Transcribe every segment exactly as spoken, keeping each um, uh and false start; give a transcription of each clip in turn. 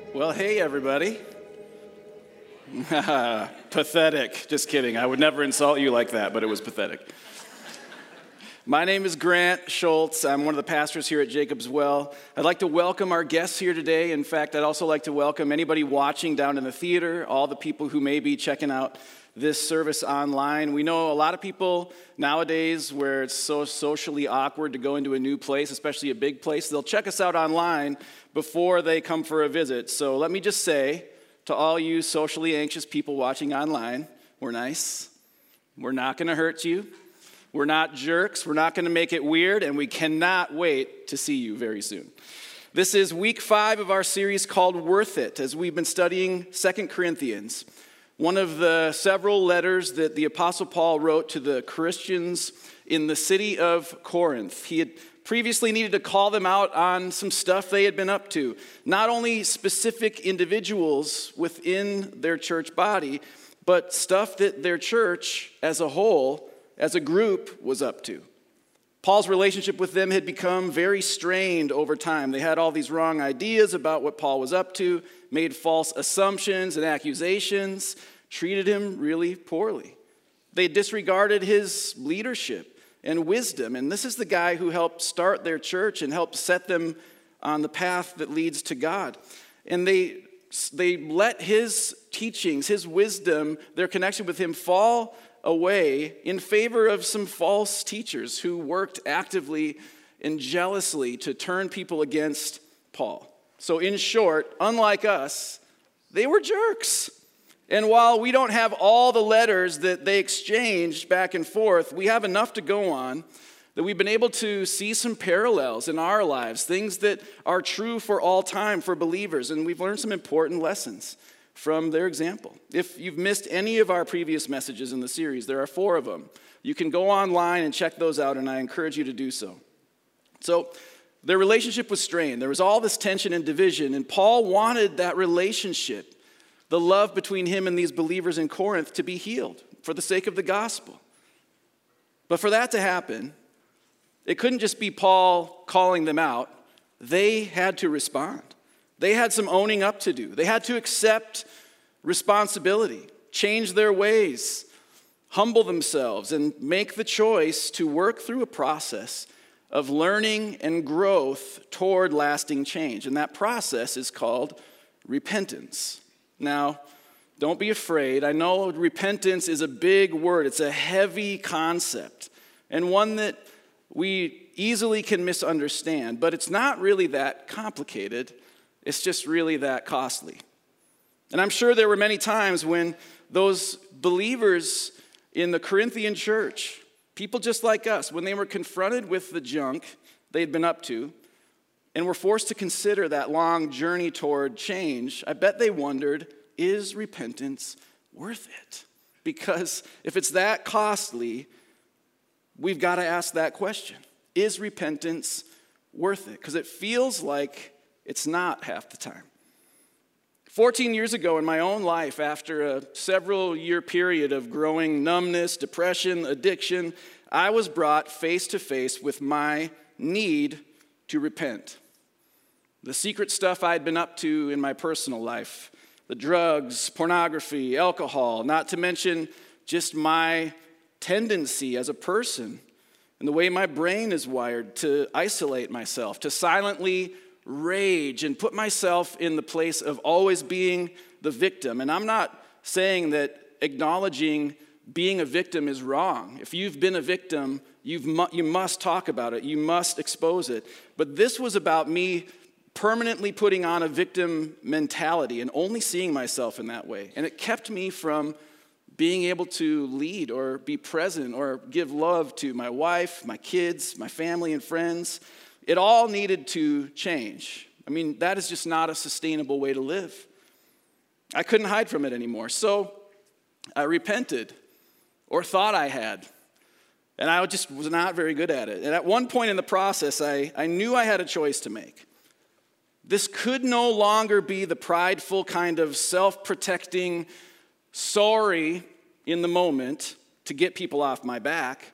Well, hey, everybody. Pathetic. Just kidding. I would never insult you like that, but it was pathetic. My name is Grant Schultz. I'm one of the pastors here at Jacob's Well. I'd like to welcome our guests here today. In fact, I'd also like to welcome anybody watching down in the theater, all the people who may be checking out this service online. We know a lot of people nowadays where it's so socially awkward to go into a new place, especially a big place. They'll check us out online before they come for a visit. So let me just say to all you socially anxious people watching online, we're nice. We're not going to hurt you. We're not jerks. We're not going to make it weird, and we cannot wait to see you very soon. This is week five of our series called Worth It, as we've been studying Second Corinthians, one of the several letters that the Apostle Paul wrote to the Christians in the city of Corinth. He had previously needed to call them out on some stuff they had been up to, not only specific individuals within their church body, but stuff that their church as a whole, as a group, was up to. Paul's relationship with them had become very strained over time. They had all these wrong ideas about what Paul was up to, made false assumptions and accusations, treated him really poorly. They disregarded his leadership and wisdom, and this is the guy who helped start their church and helped set them on the path that leads to God. And they they let his teachings, his wisdom, their connection with him fall away in favor of some false teachers who worked actively and jealously to turn people against Paul. So in short, unlike us, they were jerks. And while we don't have all the letters that they exchanged back and forth, we have enough to go on that we've been able to see some parallels in our lives, things that are true for all time for believers, and we've learned some important lessons from their example. If you've missed any of our previous messages in the series, there are four of them. You can go online and check those out, and I encourage you to do so. So their relationship was strained. There was all this tension and division, and Paul wanted that relationship, the love between him and these believers in Corinth, to be healed for the sake of the gospel. But for that to happen, it couldn't just be Paul calling them out. They had to respond. They had some owning up to do. They had to accept responsibility, change their ways, humble themselves, and make the choice to work through a process of learning and growth toward lasting change. And that process is called repentance. Now, don't be afraid. I know repentance is a big word. It's a heavy concept, and one that we easily can misunderstand, but it's not really that complicated. It's just really that costly. And I'm sure there were many times when those believers in the Corinthian church, people just like us, when they were confronted with the junk they'd been up to and were forced to consider that long journey toward change, I bet they wondered, is repentance worth it? Because if it's that costly, we've got to ask that question. Is repentance worth it? Because it feels like it's not half the time. fourteen years ago in my own life, after a several year period of growing numbness, depression, addiction, I was brought face to face with my need to repent. The secret stuff I'd been up to in my personal life, the drugs, pornography, alcohol, not to mention just my tendency as a person and the way my brain is wired to isolate myself, to silently rage and put myself in the place of always being the victim. And I'm not saying that acknowledging being a victim is wrong. If you've been a victim, you've mu- you must talk about it. You must expose it. But this was about me permanently putting on a victim mentality and only seeing myself in that way. And it kept me from being able to lead or be present or give love to my wife, my kids, my family and friends. It all needed to change. I mean, that is just not a sustainable way to live. I couldn't hide from it anymore. So I repented, or thought I had. And I just was not very good at it. And at one point in the process, I, I knew I had a choice to make. This could no longer be the prideful kind of self-protecting, sorry in the moment to get people off my back.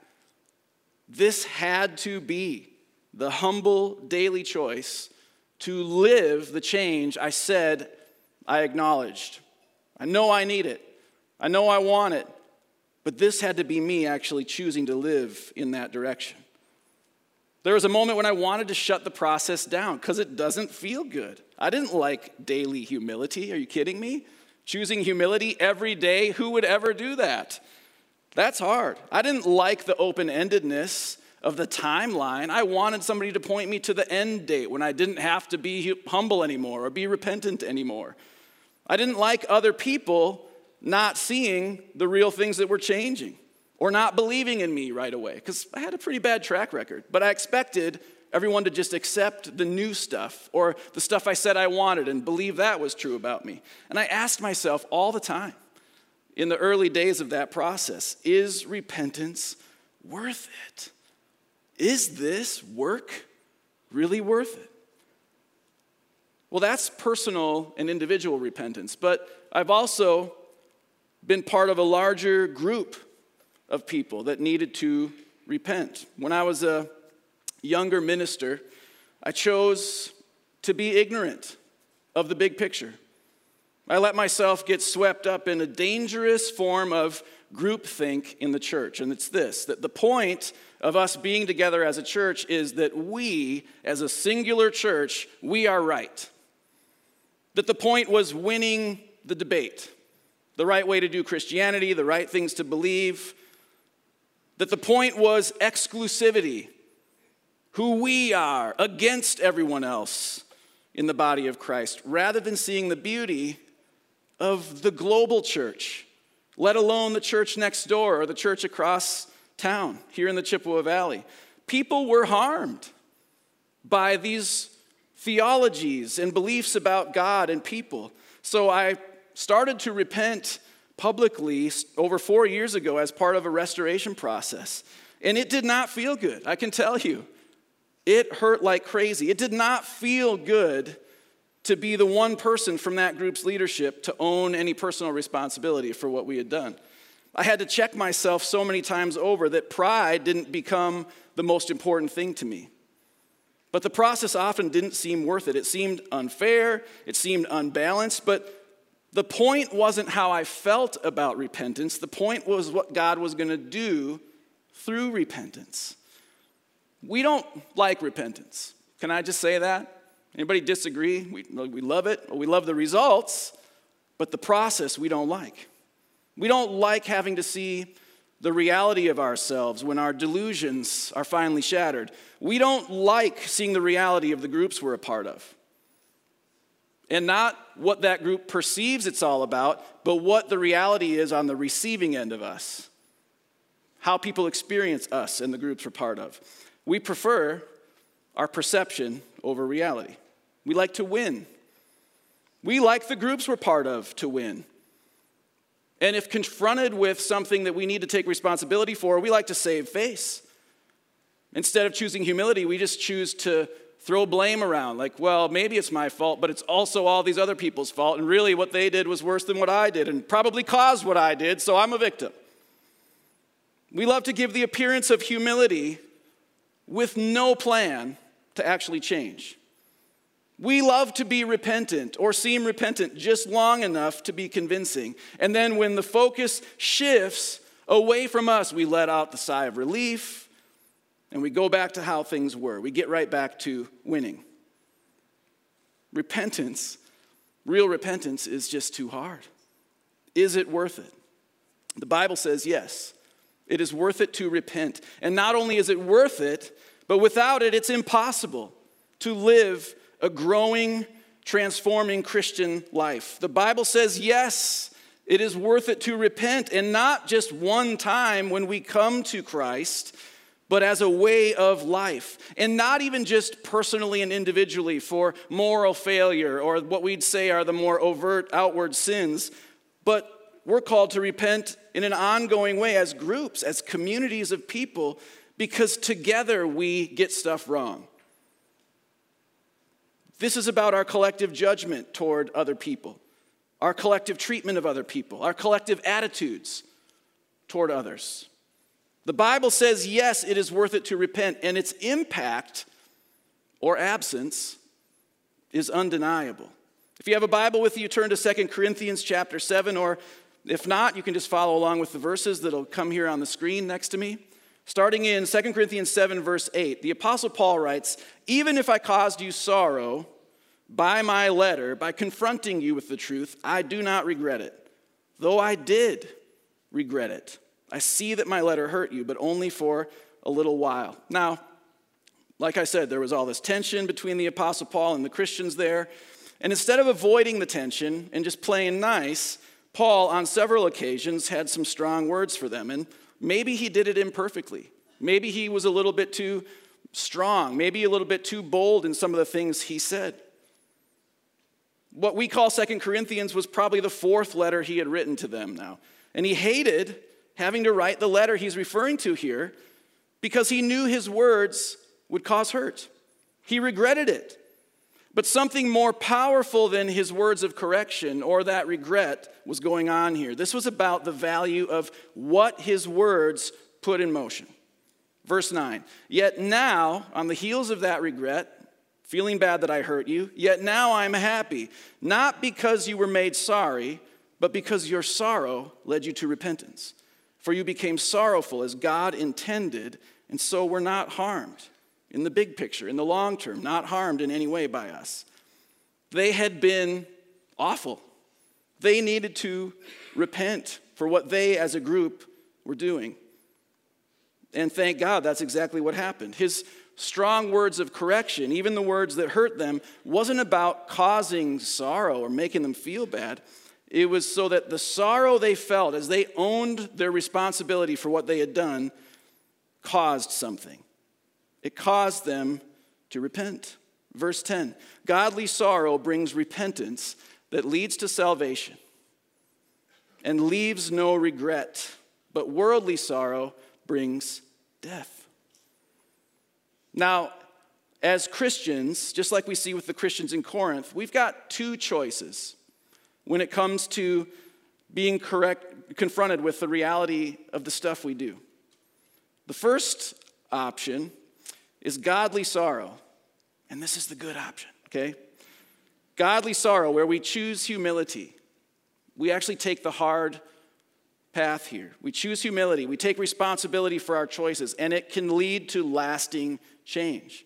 This had to be the humble daily choice to live the change I said I acknowledged. I know I need it. I know I want it. But this had to be me actually choosing to live in that direction. There was a moment when I wanted to shut the process down because it doesn't feel good. I didn't like daily humility. Are you kidding me? Choosing humility every day, who would ever do that? That's hard. I didn't like the open-endedness of the timeline. I wanted somebody to point me to the end date when I didn't have to be humble anymore or be repentant anymore. I didn't like other people not seeing the real things that were changing or not believing in me right away because I had a pretty bad track record. But I expected everyone to just accept the new stuff or the stuff I said I wanted and believe that was true about me. And I asked myself all the time in the early days of that process, is repentance worth it? Is this work really worth it? Well, that's personal and individual repentance, but I've also been part of a larger group of people that needed to repent. When I was a younger minister, I chose to be ignorant of the big picture. I let myself get swept up in a dangerous form of groupthink in the church, and it's this, that the point of us being together as a church is that we, as a singular church, we are right. That the point was winning the debate, the right way to do Christianity, the right things to believe. That the point was exclusivity, who we are against everyone else in the body of Christ, rather than seeing the beauty of the global church, let alone the church next door or the church across town here in the Chippewa Valley. People were harmed by these theologies and beliefs about God and people. So I started to repent publicly over four years ago as part of a restoration process. And it did not feel good, I can tell you. It hurt like crazy. It did not feel good to be the one person from that group's leadership to own any personal responsibility for what we had done. I had to check myself so many times over that pride didn't become the most important thing to me. But the process often didn't seem worth it. It seemed unfair, it seemed unbalanced, but the point wasn't how I felt about repentance. The point was what God was going to do through repentance. We don't like repentance. Can I just say that? Anybody disagree? We, we love it, or we love the results, but the process we don't like. We don't like having to see the reality of ourselves when our delusions are finally shattered. We don't like seeing the reality of the groups we're a part of. And not what that group perceives it's all about, but what the reality is on the receiving end of us. How people experience us and the groups we're part of. We prefer our perception over reality. We like to win. We like the groups we're part of to win. And if confronted with something that we need to take responsibility for, we like to save face. Instead of choosing humility, we just choose to throw blame around, like, well, maybe it's my fault, but it's also all these other people's fault, and really what they did was worse than what I did, and probably caused what I did, so I'm a victim. We love to give the appearance of humility with no plan to actually change. We love to be repentant or seem repentant just long enough to be convincing, and then when the focus shifts away from us, we let out the sigh of relief, and we go back to how things were. We get right back to winning. Repentance, real repentance, is just too hard. Is it worth it? The Bible says yes. It is worth it to repent. And not only is it worth it, but without it, it's impossible to live a growing, transforming Christian life. The Bible says yes, it is worth it to repent, and not just one time when we come to Christ, but as a way of life. And not even just personally and individually for moral failure or what we'd say are the more overt outward sins, but we're called to repent in an ongoing way as groups, as communities of people, because together we get stuff wrong. This is about our collective judgment toward other people, our collective treatment of other people, our collective attitudes toward others. The Bible says, yes, it is worth it to repent, and its impact or absence is undeniable. If you have a Bible with you, turn to Second Corinthians chapter seven, or if not, you can just follow along with the verses that'll come here on the screen next to me. Starting in Second Corinthians seven, verse eight, the Apostle Paul writes, "Even if I caused you sorrow by my letter, by confronting you with the truth, I do not regret it. Though I did regret it. I see that my letter hurt you, but only for a little while." Now, like I said, there was all this tension between the Apostle Paul and the Christians there. And instead of avoiding the tension and just playing nice, Paul, on several occasions, had some strong words for them. And maybe he did it imperfectly. Maybe he was a little bit too strong, maybe a little bit too bold in some of the things he said. What we call Second Corinthians was probably the fourth letter he had written to them now. And he hated having to write the letter he's referring to here because he knew his words would cause hurt. He regretted it. But something more powerful than his words of correction or that regret was going on here. This was about the value of what his words put in motion. Verse nine, "Yet now, on the heels of that regret, feeling bad that I hurt you, yet now I'm happy, not because you were made sorry, but because your sorrow led you to repentance. For you became sorrowful as God intended, and so were not harmed." In the big picture, in the long term, not harmed in any way by us. They had been awful. They needed to repent for what they as a group were doing. And thank God that's exactly what happened. His strong words of correction, even the words that hurt them, wasn't about causing sorrow or making them feel bad. It was so that the sorrow they felt as they owned their responsibility for what they had done caused something. It caused them to repent. Verse ten, "Godly sorrow brings repentance that leads to salvation and leaves no regret, but worldly sorrow brings death." Now, as Christians, just like we see with the Christians in Corinth, we've got two choices when it comes to being correct, confronted with the reality of the stuff we do. The first option is godly sorrow. And this is the good option, okay? Godly sorrow, where we choose humility. We actually take the hard path here. We choose humility. We take responsibility for our choices, and it can lead to lasting change.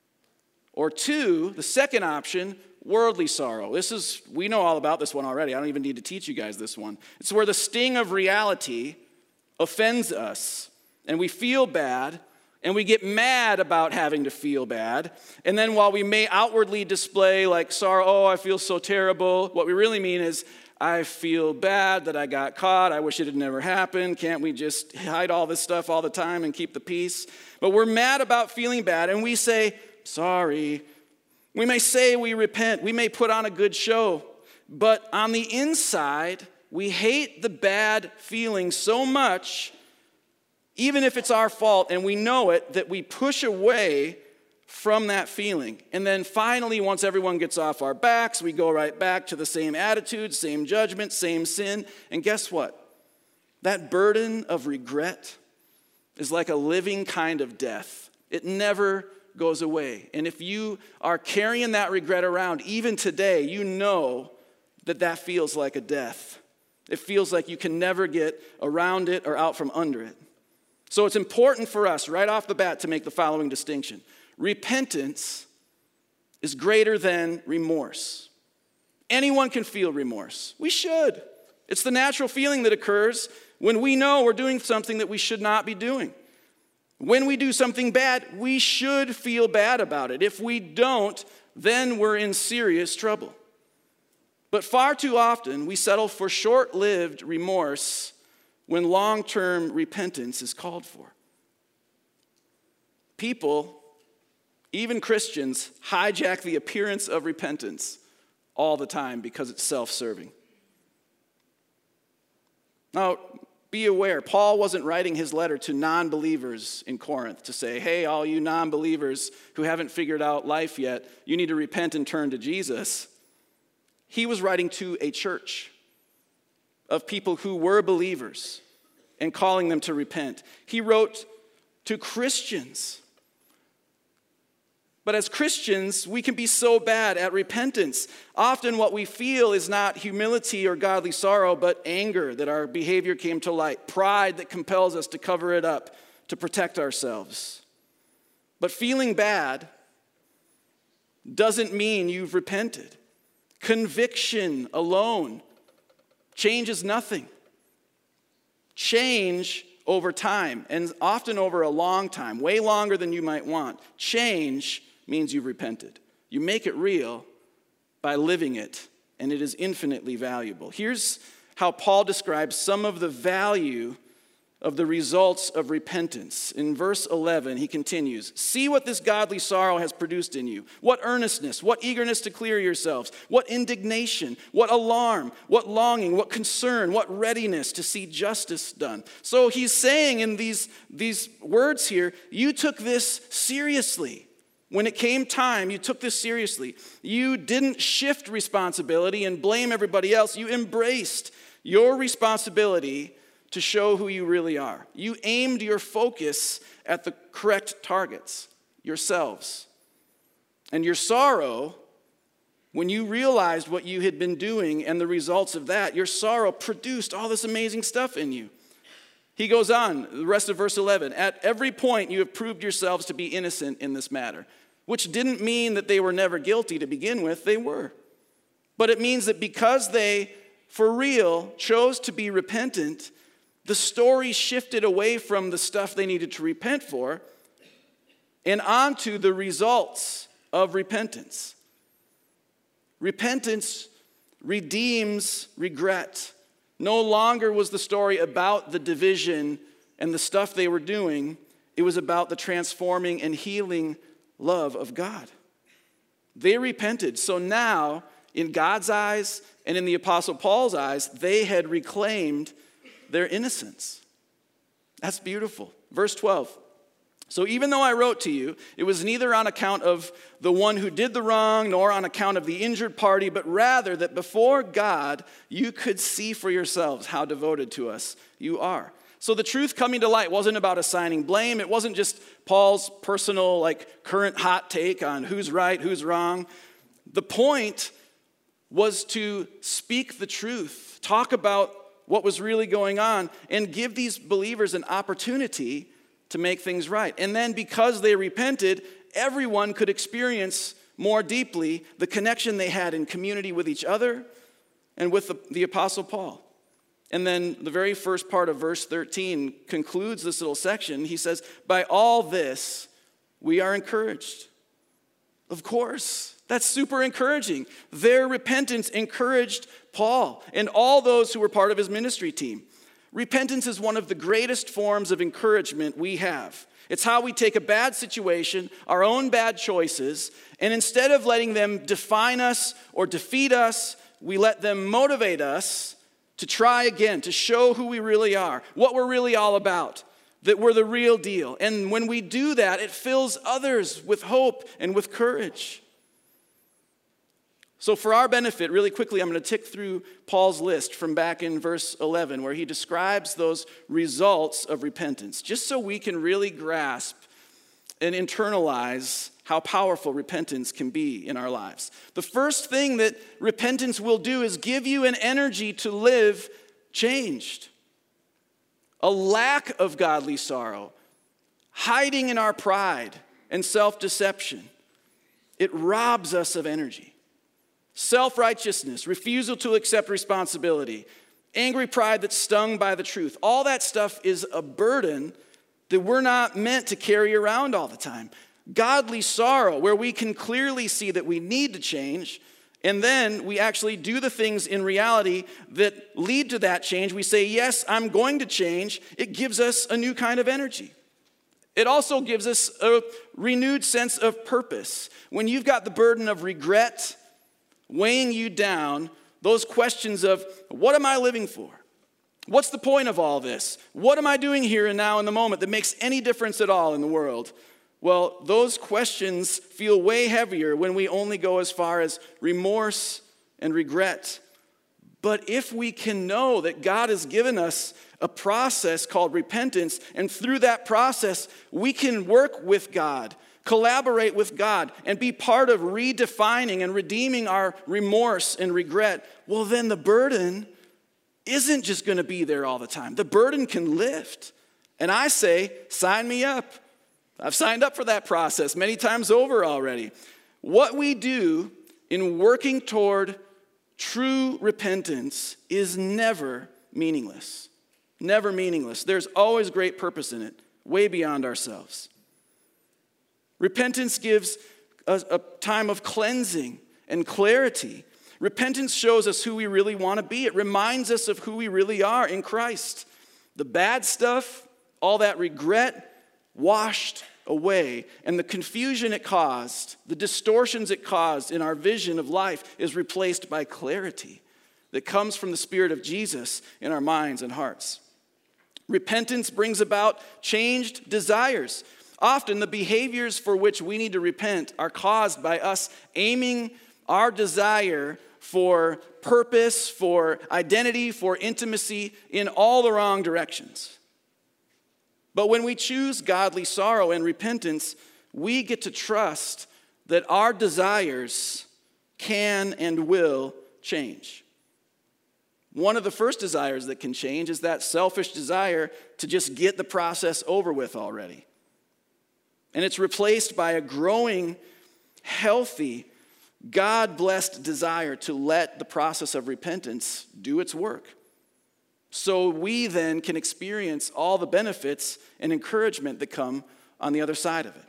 Or two, the second option, worldly sorrow. This is, we know all about this one already. I don't even need to teach you guys this one. It's where the sting of reality offends us, and we feel bad, and we get mad about having to feel bad. And then while we may outwardly display like sorrow, oh, I feel so terrible, what we really mean is, I feel bad that I got caught. I wish it had never happened. Can't we just hide all this stuff all the time and keep the peace? But we're mad about feeling bad, and we say, sorry. We may say we repent. We may put on a good show. But on the inside, we hate the bad feeling so much, even if it's our fault and we know it, that we push away from that feeling. And then finally, once everyone gets off our backs, we go right back to the same attitude, same judgment, same sin. And guess what? That burden of regret is like a living kind of death. It never goes away. And if you are carrying that regret around, even today, you know that that feels like a death. It feels like you can never get around it or out from under it. So it's important for us right off the bat to make the following distinction. Repentance is greater than remorse. Anyone can feel remorse. We should. It's the natural feeling that occurs when we know we're doing something that we should not be doing. When we do something bad, we should feel bad about it. If we don't, then we're in serious trouble. But far too often, we settle for short-lived remorse when long-term repentance is called for. People, even Christians, hijack the appearance of repentance all the time because it's self-serving. Now, be aware, Paul wasn't writing his letter to non-believers in Corinth to say, hey, all you non-believers who haven't figured out life yet, you need to repent and turn to Jesus. He was writing to a church of people who were believers and calling them to repent. He wrote to Christians But as Christians, we can be so bad at repentance. Often what we feel is not humility or godly sorrow, but anger that our behavior came to light, pride that compels us to cover it up, to protect ourselves. But feeling bad doesn't mean you've repented. Conviction alone changes nothing. Change over time, and often over a long time, way longer than you might want. Change means you've repented. You make it real by living it, and it is infinitely valuable. Here's how Paul describes some of the value of the results of repentance. In verse eleven, he continues, "See what this godly sorrow has produced in you. What earnestness, what eagerness to clear yourselves, what indignation, what alarm, what longing, what concern, what readiness to see justice done." So he's saying in these, these words here, you took this seriously. When it came time, you took this seriously. You didn't shift responsibility and blame everybody else. You embraced your responsibility to show who you really are. You aimed your focus at the correct targets, yourselves. And your sorrow, when you realized what you had been doing and the results of that, your sorrow produced all this amazing stuff in you. He goes on, the rest of verse eleven, "At every point you have proved yourselves to be innocent in this matter," which didn't mean that they were never guilty to begin with. They were. But it means that because they, for real, chose to be repentant, the story shifted away from the stuff they needed to repent for and onto the results of repentance. Repentance redeems regret. No longer was the story about the division and the stuff they were doing. It was about the transforming and healing love of God. They repented. So now, in God's eyes and in the Apostle Paul's eyes, they had reclaimed their innocence. That's beautiful. Verse twelve. "So even though I wrote to you, it was neither on account of the one who did the wrong, nor on account of the injured party, but rather that before God you could see for yourselves how devoted to us you are." So the truth coming to light wasn't about assigning blame. It wasn't just Paul's personal, like, current hot take on who's right, who's wrong. The point was to speak the truth, talk about what was really going on, and give these believers an opportunity to make things right. And then because they repented, everyone could experience more deeply the connection they had in community with each other and with the, the Apostle Paul. And then the very first part of verse thirteen concludes this little section. He says, "By all this, we are encouraged." Of course. That's super encouraging. Their repentance encouraged Paul and all those who were part of his ministry team. Repentance is one of the greatest forms of encouragement we have. It's how we take a bad situation, our own bad choices, and instead of letting them define us or defeat us, we let them motivate us to try again, to show who we really are, what we're really all about, that we're the real deal. And when we do that, it fills others with hope and with courage. So for our benefit, really quickly, I'm going to tick through Paul's list from back in verse eleven, where he describes those results of repentance, just so we can really grasp and internalize how powerful repentance can be in our lives. The first thing that repentance will do is give you an energy to live changed. A lack of godly sorrow, hiding in our pride and self-deception, it robs us of energy. Self-righteousness, refusal to accept responsibility, angry pride that's stung by the truth. All that stuff is a burden that we're not meant to carry around all the time. Godly sorrow, where we can clearly see that we need to change, and then we actually do the things in reality that lead to that change. We say, yes, I'm going to change. It gives us a new kind of energy. It also gives us a renewed sense of purpose. When you've got the burden of regret weighing you down, those questions of, what am I living for? What's the point of all this? What am I doing here and now in the moment that makes any difference at all in the world? Well, those questions feel way heavier when we only go as far as remorse and regret. But if we can know that God has given us a process called repentance, and through that process, we can work with God collaborate with God, and be part of redefining and redeeming our remorse and regret, well, then the burden isn't just going to be there all the time. The burden can lift. And I say, sign me up. I've signed up for that process many times over already. What we do in working toward true repentance is never meaningless. Never meaningless. There's always great purpose in it, way beyond ourselves. Repentance gives a, a time of cleansing and clarity. Repentance shows us who we really want to be. It reminds us of who we really are in Christ. The bad stuff, all that regret, washed away. And the confusion it caused, the distortions it caused in our vision of life is replaced by clarity that comes from the Spirit of Jesus in our minds and hearts. Repentance brings about changed desires. Often the behaviors for which we need to repent are caused by us aiming our desire for purpose, for identity, for intimacy in all the wrong directions. But when we choose godly sorrow and repentance, we get to trust that our desires can and will change. One of the first desires that can change is that selfish desire to just get the process over with already. And it's replaced by a growing, healthy, God-blessed desire to let the process of repentance do its work. So we then can experience all the benefits and encouragement that come on the other side of it.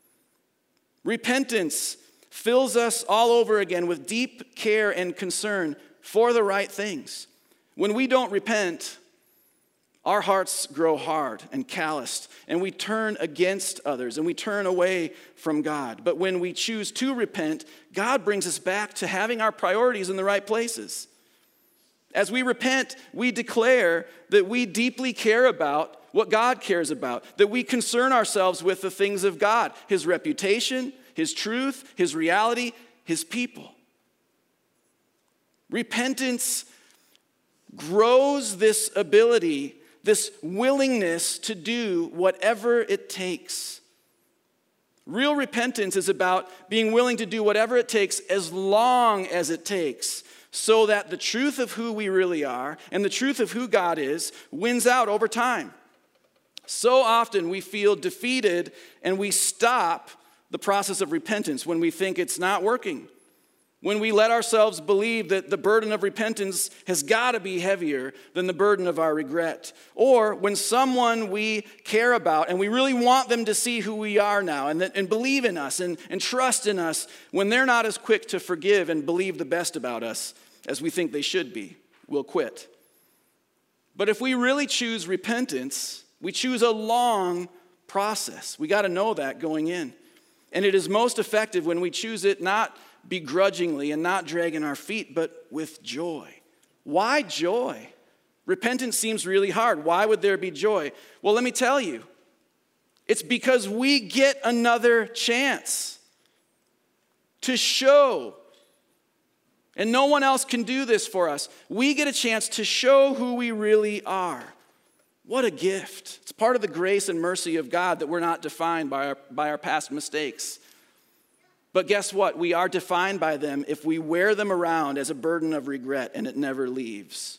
Repentance fills us all over again with deep care and concern for the right things. When we don't repent, our hearts grow hard and calloused, and we turn against others, and we turn away from God. But when we choose to repent, God brings us back to having our priorities in the right places. As we repent, we declare that we deeply care about what God cares about, that we concern ourselves with the things of God, His reputation, His truth, His reality, His people. Repentance grows this ability, this willingness to do whatever it takes. Real repentance is about being willing to do whatever it takes as long as it takes, so that the truth of who we really are and the truth of who God is wins out over time. So often we feel defeated and we stop the process of repentance when we think it's not working. When we let ourselves believe that the burden of repentance has got to be heavier than the burden of our regret. Or when someone we care about and we really want them to see who we are now and, that, and believe in us and, and trust in us, when they're not as quick to forgive and believe the best about us as we think they should be, we'll quit. But if we really choose repentance, we choose a long process. We got to know that going in. And it is most effective when we choose it not begrudgingly and not dragging our feet, but with joy. Why joy? Repentance seems really hard. Why would there be joy? Well, let me tell you. It's because we get another chance to show, and no one else can do this for us. We get a chance to show who we really are. What a gift. It's part of the grace and mercy of God that we're not defined by our, by our past mistakes. But guess what? We are defined by them if we wear them around as a burden of regret and it never leaves.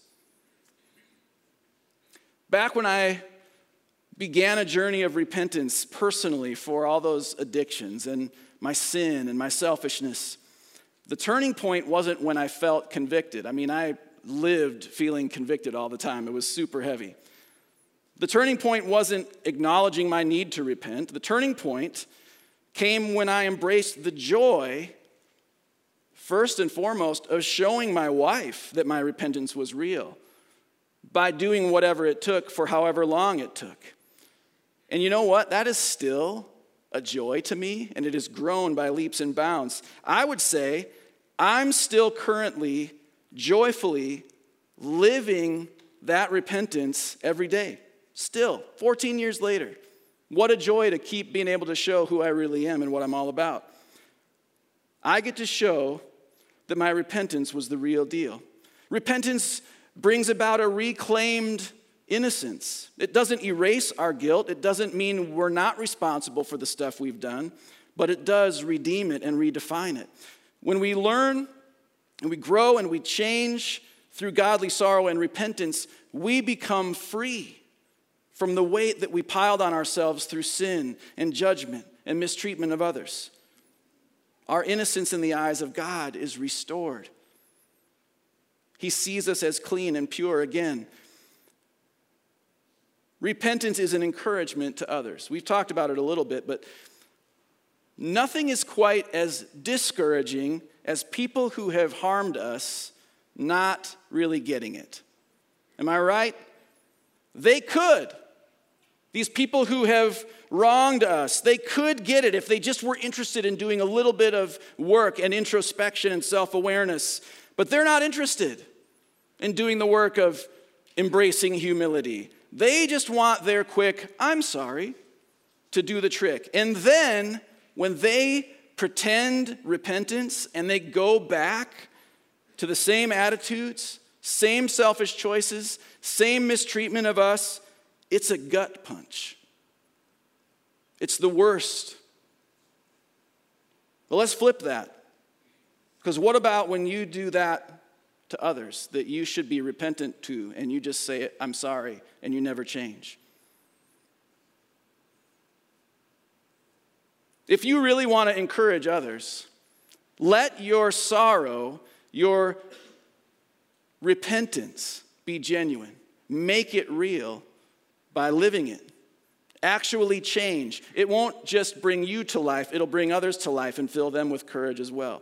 Back when I began a journey of repentance personally for all those addictions and my sin and my selfishness, the turning point wasn't when I felt convicted. I mean, I lived feeling convicted all the time. It was super heavy. The turning point wasn't acknowledging my need to repent. The turning point came when I embraced the joy, first and foremost, of showing my wife that my repentance was real by doing whatever it took for however long it took. And you know what? That is still a joy to me, and it has grown by leaps and bounds. I would say I'm still currently, joyfully living that repentance every day. Still, fourteen years later. What a joy to keep being able to show who I really am and what I'm all about. I get to show that my repentance was the real deal. Repentance brings about a reclaimed innocence. It doesn't erase our guilt. It doesn't mean we're not responsible for the stuff we've done. but it does redeem it and redefine it. When we learn and we grow and we change through godly sorrow and repentance, we become free from the weight that we piled on ourselves through sin and judgment and mistreatment of others. Our innocence in the eyes of God is restored. He sees us as clean and pure again. Repentance is an encouragement to others. We've talked about it a little bit, but nothing is quite as discouraging as people who have harmed us not really getting it. Am I right? They could. These people who have wronged us, they could get it if they just were interested in doing a little bit of work and introspection and self-awareness. But they're not interested in doing the work of embracing humility. They just want their quick, I'm sorry, to do the trick. And then when they pretend repentance and they go back to the same attitudes, same selfish choices, same mistreatment of us, it's a gut punch. It's the worst. But let's flip that. Because what about when you do that to others that you should be repentant to and you just say, I'm sorry, and you never change? If you really want to encourage others, let your sorrow, your repentance be genuine. Make it real by living it. Actually change. It won't just bring you to life, it'll bring others to life and fill them with courage as well.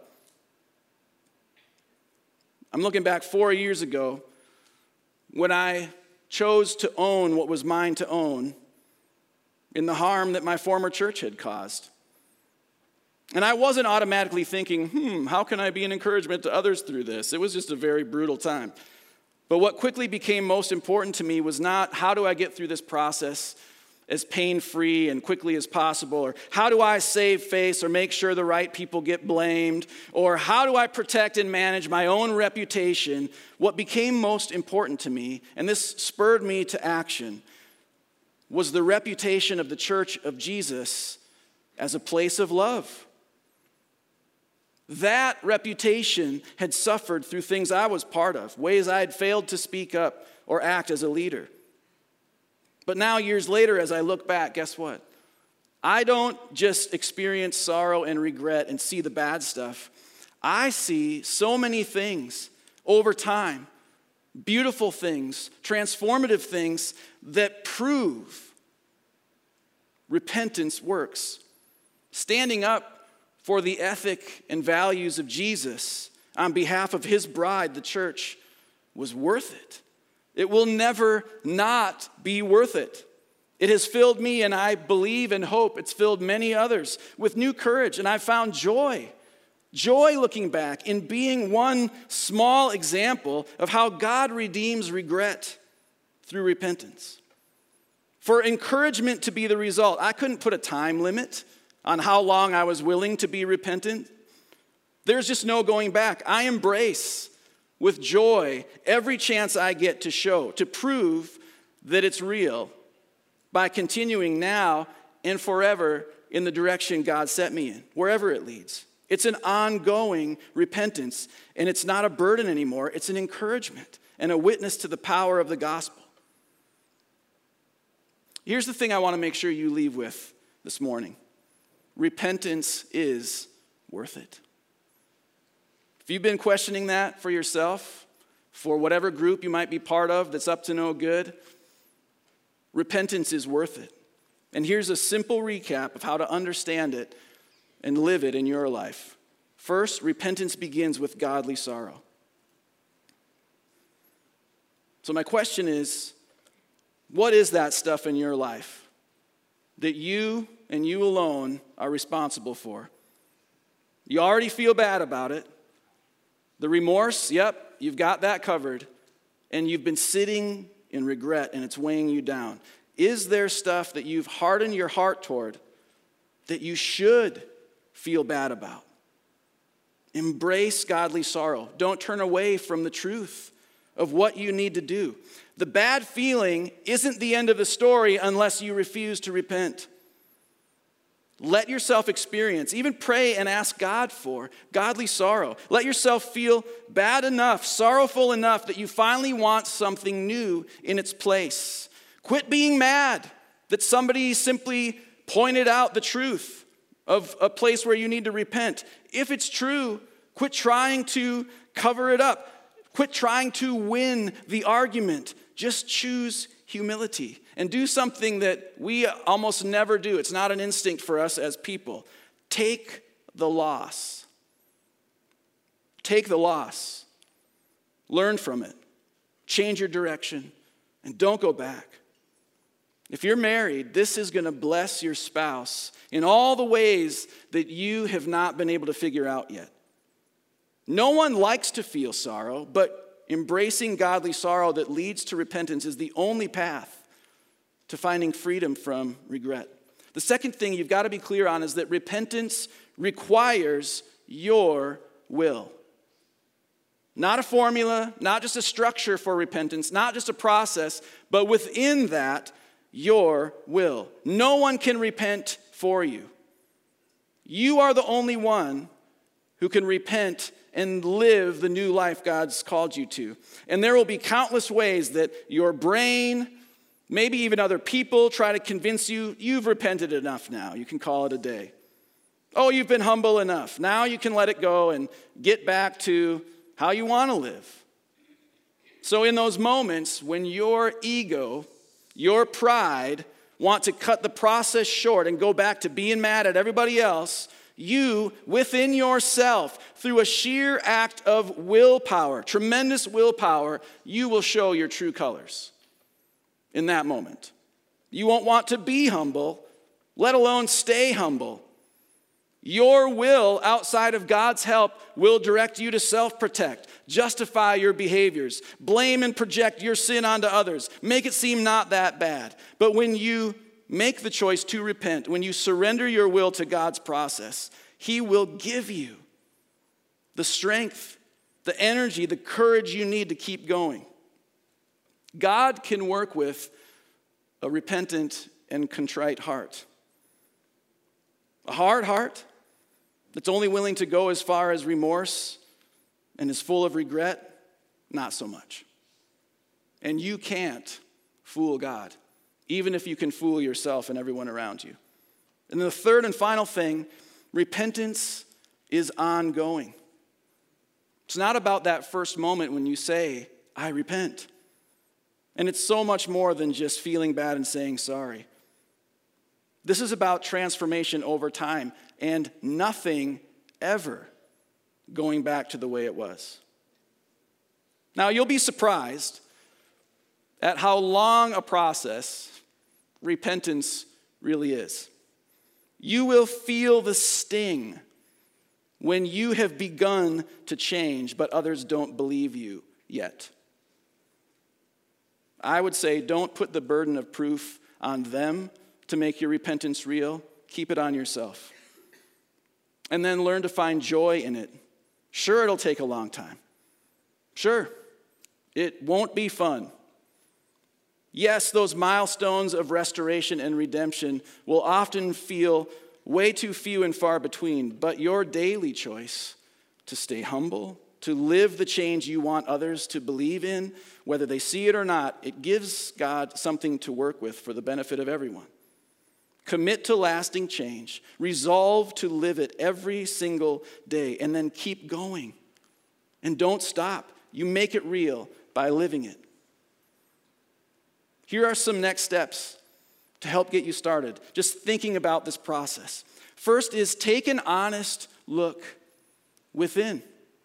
I'm looking back four years ago when I chose to own what was mine to own in the harm that my former church had caused. And I wasn't automatically thinking, hmm, how can I be an encouragement to others through this? It was just a very brutal time. But what quickly became most important to me was not how do I get through this process as pain-free and quickly as possible, or how do I save face or make sure the right people get blamed, or how do I protect and manage my own reputation. What became most important to me, and this spurred me to action, was the reputation of the Church of Jesus as a place of love. That reputation had suffered through things I was part of, ways I had failed to speak up or act as a leader. But now, years later, as I look back, guess what? I don't just experience sorrow and regret and see the bad stuff. I see so many things over time, beautiful things, transformative things that prove repentance works. Standing up for the ethic and values of Jesus on behalf of his bride, the church, was worth it. It will never not be worth it. It has filled me, and I believe and hope it's filled many others with new courage, and I've found joy. Joy looking back in being one small example of how God redeems regret through repentance. For encouragement to be the result, I couldn't put a time limit on how long I was willing to be repentant. There's just no going back. I embrace with joy every chance I get to show, to prove that it's real by continuing now and forever in the direction God set me in, wherever it leads. It's an ongoing repentance, and it's not a burden anymore. It's an encouragement and a witness to the power of the gospel. Here's the thing I want to make sure you leave with this morning. Repentance is worth it. If you've been questioning that for yourself, for whatever group you might be part of that's up to no good, repentance is worth it. And here's a simple recap of how to understand it and live it in your life. First, repentance begins with godly sorrow. So my question is, what is that stuff in your life that you and you alone are responsible for? You already feel bad about it. The remorse, yep, you've got that covered. And you've been sitting in regret and it's weighing you down. Is there stuff that you've hardened your heart toward that you should feel bad about? Embrace godly sorrow. Don't turn away from the truth of what you need to do. The bad feeling isn't the end of the story unless you refuse to repent. Let yourself experience, even pray and ask God for, godly sorrow. Let yourself feel bad enough, sorrowful enough that you finally want something new in its place. Quit being mad that somebody simply pointed out the truth of a place where you need to repent. If it's true, quit trying to cover it up. Quit trying to win the argument. Just choose humility and do something that we almost never do. It's not an instinct for us as people. Take the loss. Take the loss. Learn from it. Change your direction and don't go back. If you're married, this is going to bless your spouse in all the ways that you have not been able to figure out yet. No one likes to feel sorrow, but embracing godly sorrow that leads to repentance is the only path to finding freedom from regret. The second thing you've got to be clear on is that repentance requires your will. Not a formula, not just a structure for repentance, not just a process, but within that, your will. No one can repent for you. You are the only one who can repent and live the new life God's called you to. And there will be countless ways that your brain, maybe even other people, try to convince you, you've repented enough now. You can call it a day. Oh, you've been humble enough. Now you can let it go and get back to how you want to live. So in those moments when your ego, your pride want to cut the process short and go back to being mad at everybody else, you, within yourself, through a sheer act of willpower, tremendous willpower, you will show your true colors in that moment. You won't want to be humble, let alone stay humble. Your will, outside of God's help, will direct you to self-protect, justify your behaviors, blame and project your sin onto others, make it seem not that bad. But when you make the choice to repent, when you surrender your will to God's process, He will give you the strength, the energy, the courage you need to keep going. God can work with a repentant and contrite heart. A hard heart that's only willing to go as far as remorse and is full of regret, not so much. And you can't fool God, even if you can fool yourself and everyone around you. And the third and final thing, repentance is ongoing. It's not about that first moment when you say, I repent. And it's so much more than just feeling bad and saying sorry. This is about transformation over time and nothing ever going back to the way it was. Now, you'll be surprised at how long a process repentance really is. You will feel the sting when you have begun to change, but others don't believe you yet. I would say don't put the burden of proof on them to make your repentance real. Keep it on yourself. And then learn to find joy in it. Sure, it'll take a long time. Sure, it won't be fun. Yes, those milestones of restoration and redemption will often feel way too few and far between, but your daily choice to stay humble, to live the change you want others to believe in, whether they see it or not, it gives God something to work with for the benefit of everyone. Commit to lasting change. Resolve to live it every single day, and then keep going. And don't stop. You make it real by living it. Here are some next steps to help get you started, just thinking about this process. First is take an honest look within.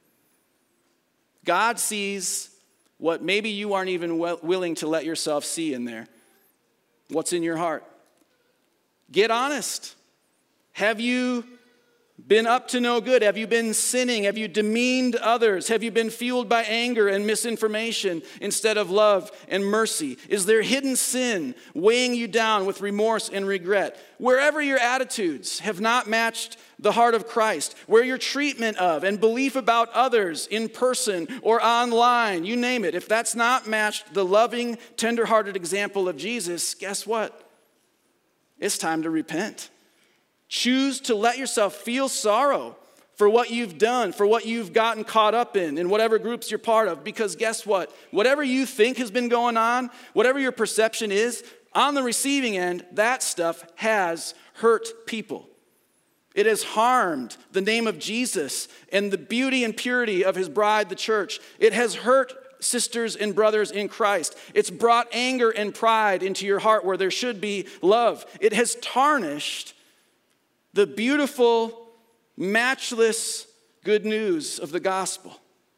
God sees what maybe you aren't even willing to let yourself see in there. What's in your heart? Get honest. Have you been up to no good? Have you been sinning? Have you demeaned others? Have you been fueled by anger and misinformation instead of love and mercy? Is there hidden sin weighing you down with remorse and regret? Wherever your attitudes have not matched the heart of Christ, where your treatment of and belief about others in person or online, you name it, if that's not matched the loving, tender-hearted example of Jesus, guess what? It's time to repent. Choose to let yourself feel sorrow for what you've done, for what you've gotten caught up in, in whatever groups you're part of. Because guess what? Whatever you think has been going on, whatever your perception is, on the receiving end, that stuff has hurt people. It has harmed the name of Jesus and the beauty and purity of his bride, the church. It has hurt sisters and brothers in Christ. It's brought anger and pride into your heart where there should be love. It has tarnished the beautiful, matchless good news of the gospel.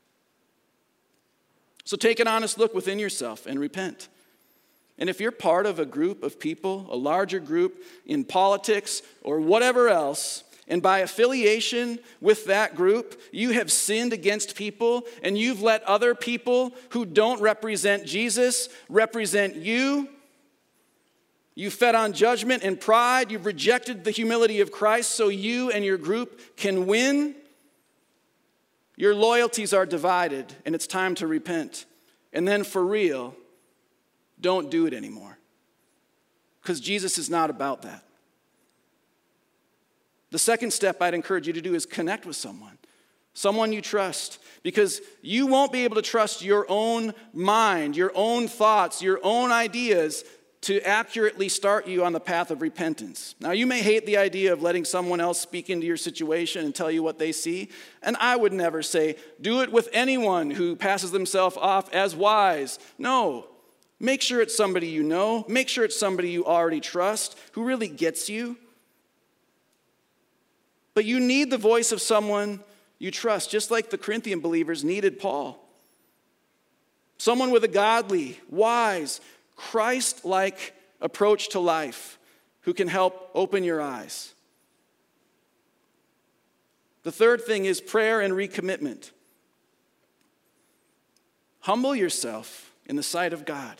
So take an honest look within yourself and repent. And if you're part of a group of people, a larger group in politics or whatever else, and by affiliation with that group, you have sinned against people and you've let other people who don't represent Jesus represent you, you fed on judgment and pride. You've rejected the humility of Christ so you and your group can win. Your loyalties are divided, and it's time to repent. And then for real, don't do it anymore. Because Jesus is not about that. The second step I'd encourage you to do is connect with someone. Someone you trust. Because you won't be able to trust your own mind, your own thoughts, your own ideas to accurately start you on the path of repentance. Now, you may hate the idea of letting someone else speak into your situation and tell you what they see, and I would never say, do it with anyone who passes themselves off as wise. No, make sure it's somebody you know, make sure it's somebody you already trust, who really gets you. But you need the voice of someone you trust, just like the Corinthian believers needed Paul. Someone with a godly, wise, Christ-like approach to life who can help open your eyes. The third thing is prayer and recommitment. Humble yourself in the sight of God.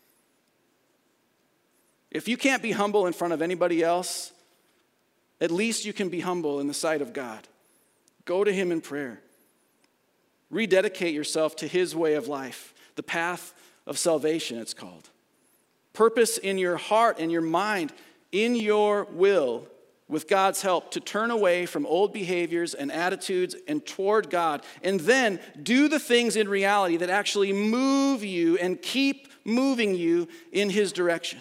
If you can't be humble in front of anybody else, at least you can be humble in the sight of God. Go to him in prayer. Rededicate yourself to his way of life, the path of salvation, it's called. Purpose in your heart and your mind, in your will, with God's help, to turn away from old behaviors and attitudes and toward God, and then do the things in reality that actually move you and keep moving you in his direction.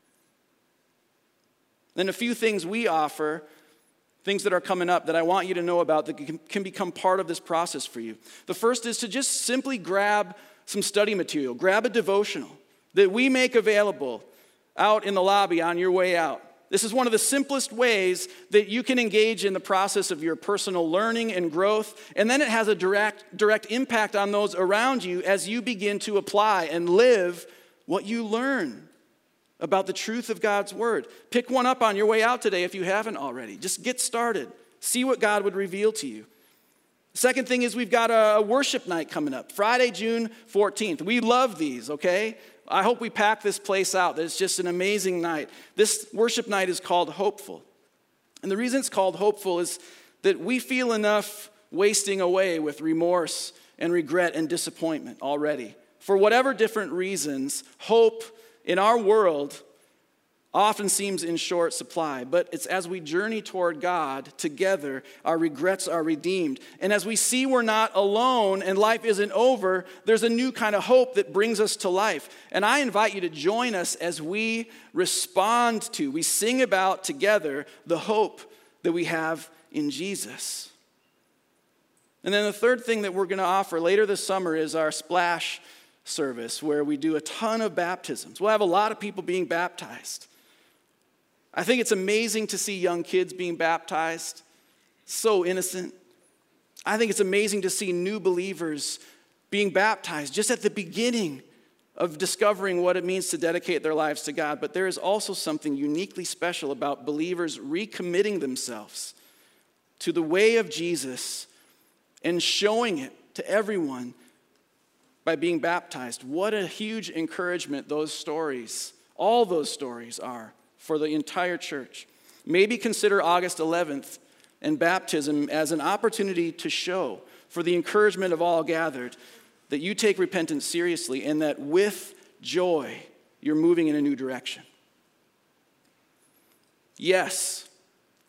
Then a few things we offer, things that are coming up that I want you to know about that can, can become part of this process for you. The first is to just simply grab some study material, grab a devotional that we make available out in the lobby on your way out. This is one of the simplest ways that you can engage in the process of your personal learning and growth, and then it has a direct, direct impact on those around you as you begin to apply and live what you learn about the truth of God's word. Pick one up on your way out today if you haven't already. Just get started. See what God would reveal to you. Second thing is we've got a worship night coming up, Friday, June fourteenth. We love these, okay? I hope we pack this place out. It's just an amazing night. This worship night is called Hopeful. And the reason it's called Hopeful is that we feel enough wasting away with remorse and regret and disappointment already. For whatever different reasons, hope in our world often seems in short supply, but it's as we journey toward God together, our regrets are redeemed. And as we see we're not alone and life isn't over, there's a new kind of hope that brings us to life. And I invite you to join us as we respond to, we sing about together the hope that we have in Jesus. And then the third thing that we're going to offer later this summer is our Splash service, where we do a ton of baptisms. We'll have a lot of people being baptized. I think it's amazing to see young kids being baptized, so innocent. I think it's amazing to see new believers being baptized just at the beginning of discovering what it means to dedicate their lives to God. But there is also something uniquely special about believers recommitting themselves to the way of Jesus and showing it to everyone by being baptized. What a huge encouragement those stories, all those stories are for the entire church. Maybe consider August eleventh and baptism as an opportunity to show, for the encouragement of all gathered, that you take repentance seriously and that with joy you're moving in a new direction. Yes,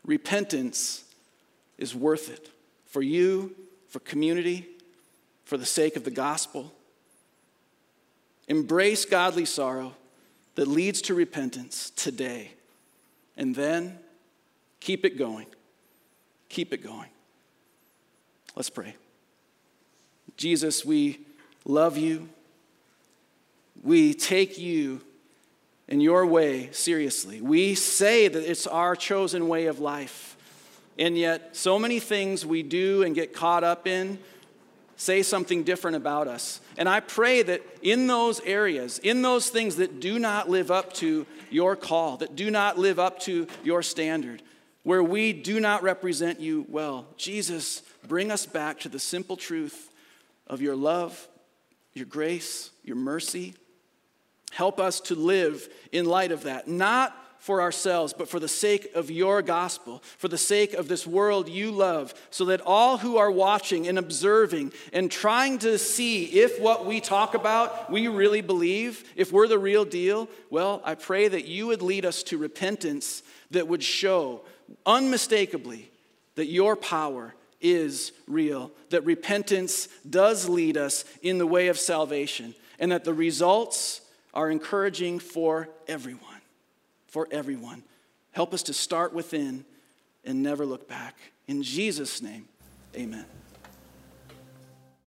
repentance is worth it for you, for community, for the sake of the gospel. Embrace godly sorrow that leads to repentance today. And then keep it going. Keep it going. Let's pray. Jesus, we love you. We take you and your way seriously. We say that it's our chosen way of life. And yet, so many things we do and get caught up in say something different about us. And I pray that in those areas, in those things that do not live up to your call, that do not live up to your standard, where we do not represent you well, Jesus, bring us back to the simple truth of your love, your grace, your mercy. Help us to live in light of that, not for ourselves, but for the sake of your gospel, for the sake of this world you love, so that all who are watching and observing and trying to see if what we talk about we really believe, if we're the real deal, well, I pray that you would lead us to repentance that would show unmistakably that your power is real, that repentance does lead us in the way of salvation, and that the results are encouraging for everyone. For everyone. Help us to start within and never look back. In Jesus' name, amen.